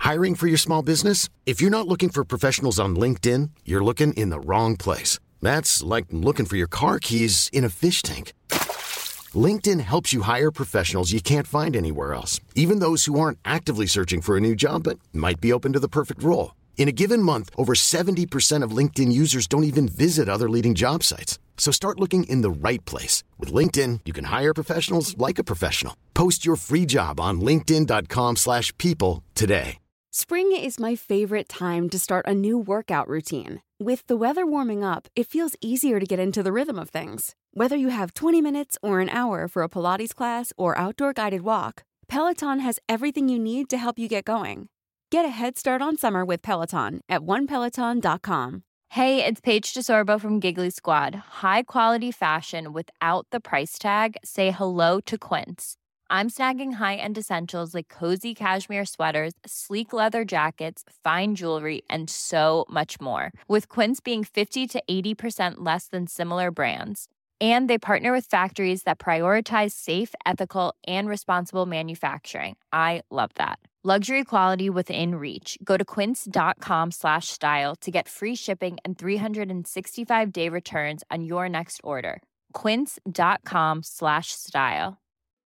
Hiring for your small business? If you're not looking for professionals on LinkedIn, you're looking in the wrong place. That's like looking for your car keys in a fish tank. LinkedIn helps you hire professionals you can't find anywhere else, even those who aren't actively searching for a new job but might be open to the perfect role. In a given month, over 70% of LinkedIn users don't even visit other leading job sites. So start looking in the right place. With LinkedIn, you can hire professionals like a professional. Post your free job on linkedin.com/people today. Spring is my favorite time to start a new workout routine. With the weather warming up, it feels easier to get into the rhythm of things. Whether you have 20 minutes or an hour for a Pilates class or outdoor guided walk, Peloton has everything you need to help you get going. Get a head start on summer with Peloton at onepeloton.com. Hey, it's Paige DeSorbo from Giggly Squad. High quality fashion without the price tag. Say hello to Quince. I'm snagging high-end essentials like cozy cashmere sweaters, sleek leather jackets, fine jewelry, and so much more. With Quince being 50 to 80% less than similar brands. And they partner with factories that prioritize safe, ethical, and responsible manufacturing. I love that. Luxury quality within reach. Go to quince.com/style to get free shipping and 365-day returns on your next order. Quince.com/style.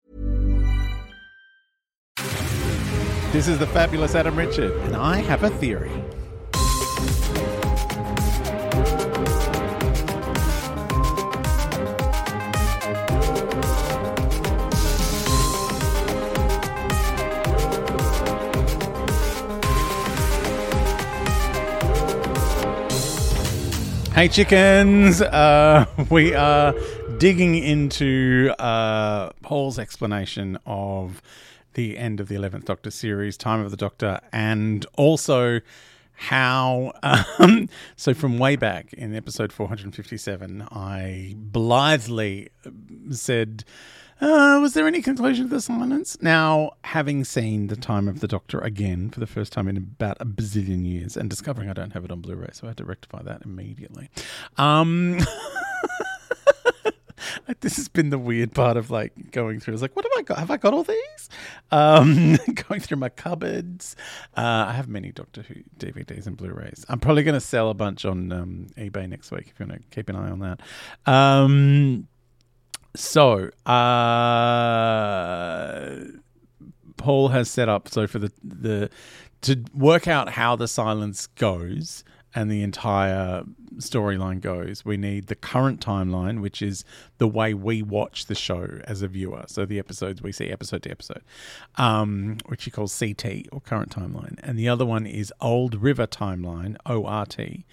This is the fabulous Adam Richard, and I have a theory. Hey chickens, we are digging into Paul's explanation of the end of the 11th Doctor series, Time of the Doctor, and also how, so from way back in episode 457, I blithely said, was there any conclusion to the silence? Now, having seen the Time of the Doctor again for the first time in about a bazillion years and discovering I don't have it on Blu-ray, so I had to rectify that immediately. This has been the weird part of like going through. It's like, what have I got? Have I got all these? Going through my cupboards. I have many Doctor Who DVDs and Blu-rays. I'm probably going to sell a bunch on eBay next week if you want to keep an eye on that. Paul has set up for the to work out how the silence goes and the entire storyline goes. We need the current timeline, which is the way we watch the show as a viewer. So the episodes we see episode to episode, which he calls CT or current timeline. And the other one is Old River timeline, ORT.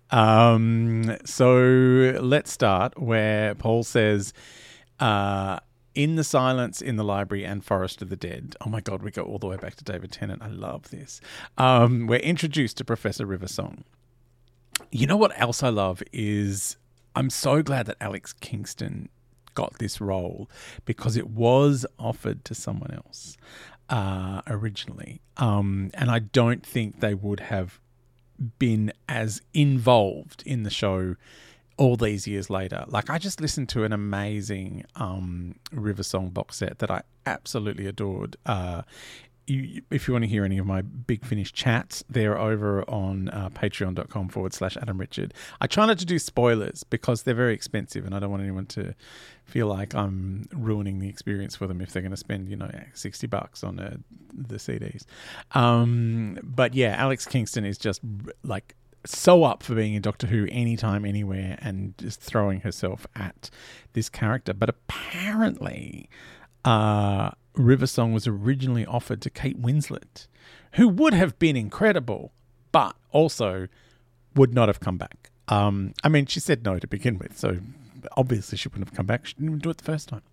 So let's start where Paul says, in the silence in the library and Forest of the Dead. Oh my God, we go all the way back to David Tennant. I love this. We're introduced to Professor Riversong. You know what else I love is I'm so glad that Alex Kingston got this role because it was offered to someone else originally. And I don't think they would have been as involved in the show all these years later. Like, I just listened to an amazing Riversong box set that I absolutely adored. If you want to hear any of my Big Finish chats, they're over on patreon.com/Adam Richard. I try not to do spoilers because they're very expensive and I don't want anyone to feel like I'm ruining the experience for them if they're going to spend, $60 on the CDs. But yeah, Alex Kingston is just like so up for being in Doctor Who anytime, anywhere, and just throwing herself at this character. But apparently, Riversong was originally offered to Kate Winslet, who would have been incredible, but also would not have come back. She said no to begin with, so obviously she wouldn't have come back. She didn't even do it the first time.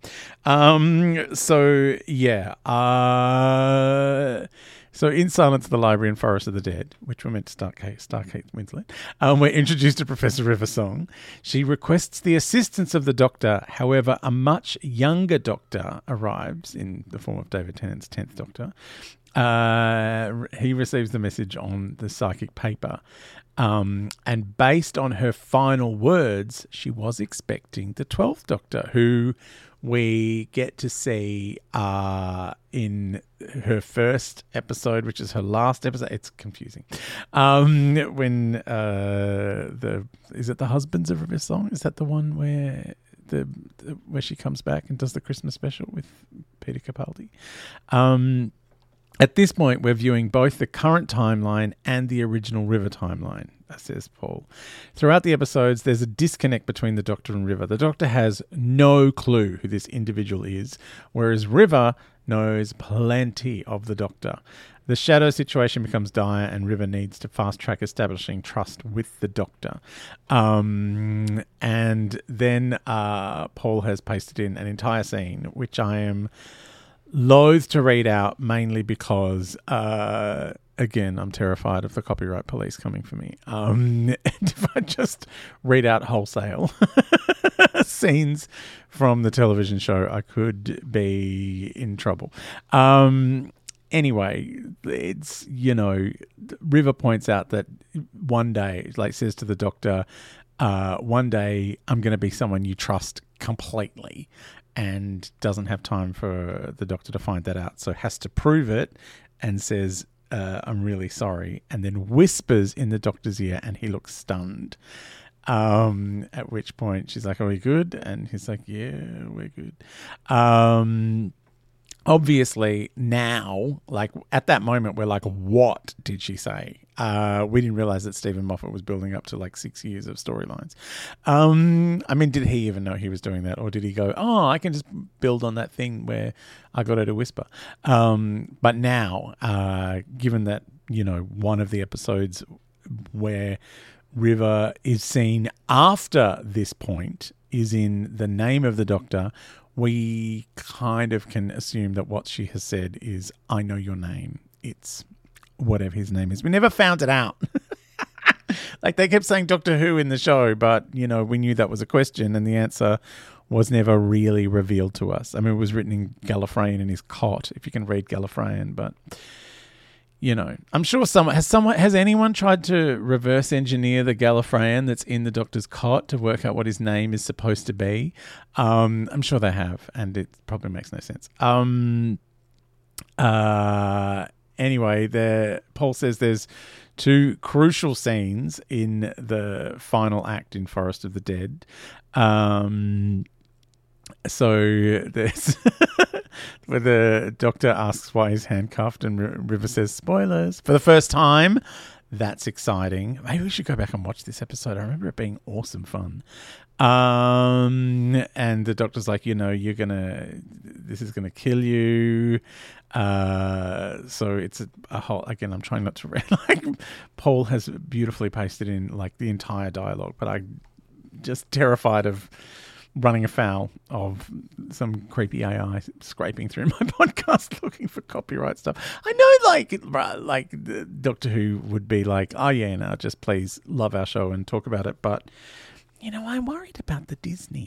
So in Silence of the Library and Forest of the Dead, which were meant to star Kate Winslet, we're introduced to Professor Riversong. She requests the assistance of the Doctor. However, a much younger Doctor arrives in the form of David Tennant's 10th Doctor. He receives the message on the psychic paper. And based on her final words, she was expecting the 12th Doctor, who we get to see in her first episode, which is her last episode. It's confusing. When is it the Husbands of River Song? Is that the one where where she comes back and does the Christmas special with Peter Capaldi? At this point, we're viewing both the current timeline and the original River timeline, says Paul. Throughout the episodes, there's a disconnect between the Doctor and River. The Doctor has no clue who this individual is, whereas River knows plenty of the Doctor. The shadow situation becomes dire, and River needs to fast-track establishing trust with the Doctor. And then Paul has pasted in an entire scene, which I am loath to read out, mainly because, again, I'm terrified of the copyright police coming for me. And if I just read out wholesale scenes from the television show, I could be in trouble. Anyway, it's, River points out that one day, says to the Doctor, one day I'm going to be someone you trust completely, and doesn't have time for the Doctor to find that out. So has to prove it and says, I'm really sorry. And then whispers in the Doctor's ear and he looks stunned. At which point she's like, are we good? And he's like, yeah, we're good. Obviously now, at that moment, we're like, what did she say? We didn't realize that Stephen Moffat was building up to 6 years of storylines. Did he even know he was doing that? Or did he go, oh, I can just build on that thing where I got her to whisper? But now, given that, one of the episodes where River is seen after this point is in the name of the Doctor, we kind of can assume that what she has said is, I know your name. It's whatever his name is. We never found it out. They kept saying Doctor Who in the show, but, we knew that was a question and the answer was never really revealed to us. It was written in Gallifreyan in his cot, if you can read Gallifreyan, but... I'm sure has anyone tried to reverse engineer the Gallifreyan that's in the Doctor's cot to work out what his name is supposed to be? I'm sure they have, and it probably makes no sense. Anyway, Paul says there's two crucial scenes in the final act in Forest of the Dead. So there's where the Doctor asks why he's handcuffed and River says, spoilers, for the first time. That's exciting. Maybe we should go back and watch this episode. I remember it being awesome fun. And the Doctor's like, this is going to kill you. So it's a whole, again, I'm trying not to read, Paul has beautifully pasted in the entire dialogue, but I'm just terrified of running afoul of some creepy AI scraping through my podcast looking for copyright stuff. I know, the Doctor Who would be like, oh yeah, no, just please love our show and talk about it. But, I'm worried about the Disney.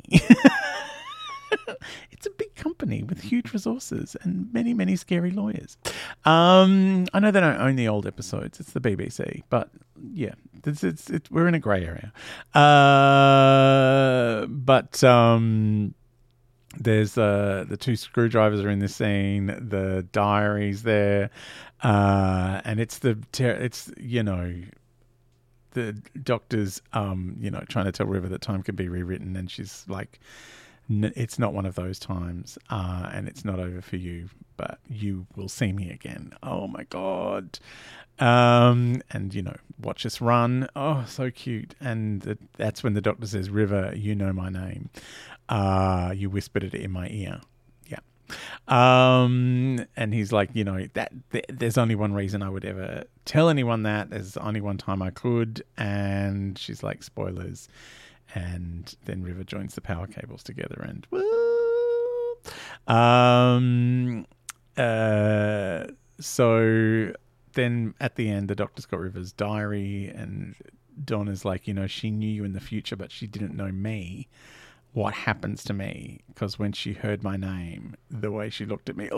It's a big company with huge resources and many, many scary lawyers. I know they don't own the old episodes. It's the BBC. But, yeah, we're in a grey area. There's the two screwdrivers are in this scene. The diary's there. And it's the Doctor's, trying to tell River that time can be rewritten. And she's like... it's not one of those times, and it's not over for you, but you will see me again. Oh my God. And, watch us run. Oh, so cute. And that's when the Doctor says, River, you know my name. You whispered it in my ear. Yeah. And he's like, there's only one reason I would ever tell anyone that. There's only one time I could. And she's like, spoilers. And then River joins the power cables together and woo! So then at the end, the Doctor's got River's diary and Donna's like, she knew you in the future, but she didn't know me. What happens to me? Because when she heard my name, the way she looked at me,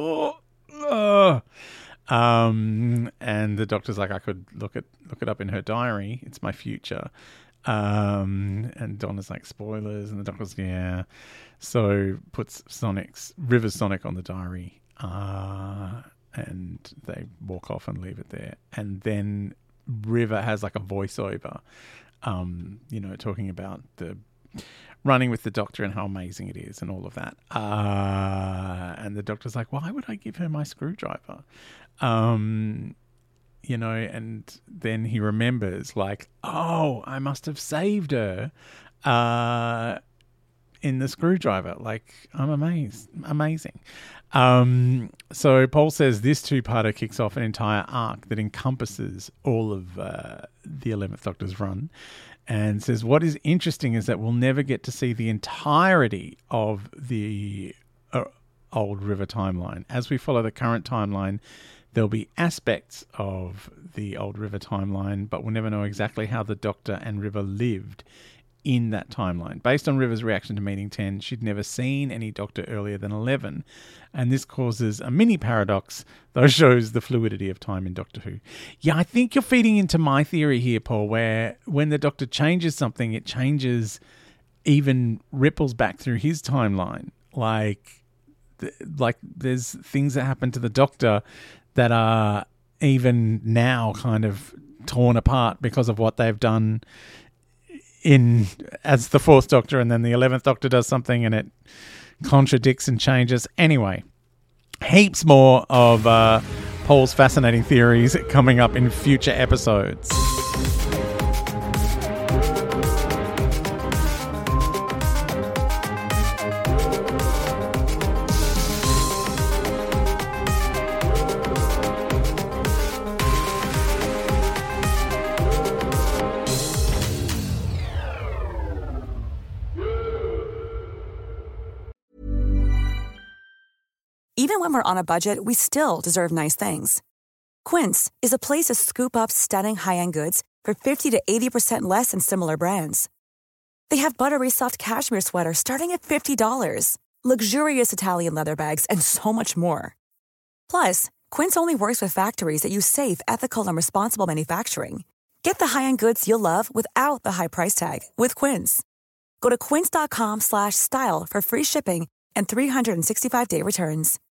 and the Doctor's like, I could look it up in her diary. It's my future. And Donna's like, spoilers, and the doctor's, yeah. So puts River's Sonic on the diary, and they walk off and leave it there. And then River has like a voiceover, talking about the running with the doctor and how amazing it is and all of that. And the doctor's like, why would I give her my screwdriver? And then he remembers, like, oh, I must have saved her in the screwdriver. Like, I'm amazing. So Paul says this two-parter kicks off an entire arc that encompasses all of the 11th Doctor's run, and says what is interesting is that we'll never get to see the entirety of the old River timeline. As we follow the current timeline, there'll be aspects of the old River timeline, but we'll never know exactly how the Doctor and River lived in that timeline. Based on River's reaction to meeting 10, she'd never seen any Doctor earlier than 11, and this causes a mini paradox, though shows the fluidity of time in Doctor Who. Yeah, I think you're feeding into my theory here, Paul, where when the Doctor changes something, it changes, even ripples back through his timeline. Like there's things that happen to the Doctor that are even now kind of torn apart because of what they've done as the fourth Doctor, and then the 11th Doctor does something and it contradicts and changes. Anyway, heaps more of Paul's fascinating theories coming up in future episodes. Even when we're on a budget, we still deserve nice things. Quince is a place to scoop up stunning high-end goods for 50 to 80% less than similar brands. They have buttery soft cashmere sweaters starting at $50, luxurious Italian leather bags, and so much more. Plus, Quince only works with factories that use safe, ethical, and responsible manufacturing. Get the high-end goods you'll love without the high price tag with Quince. Go to quince.com/style for free shipping and 365-day returns.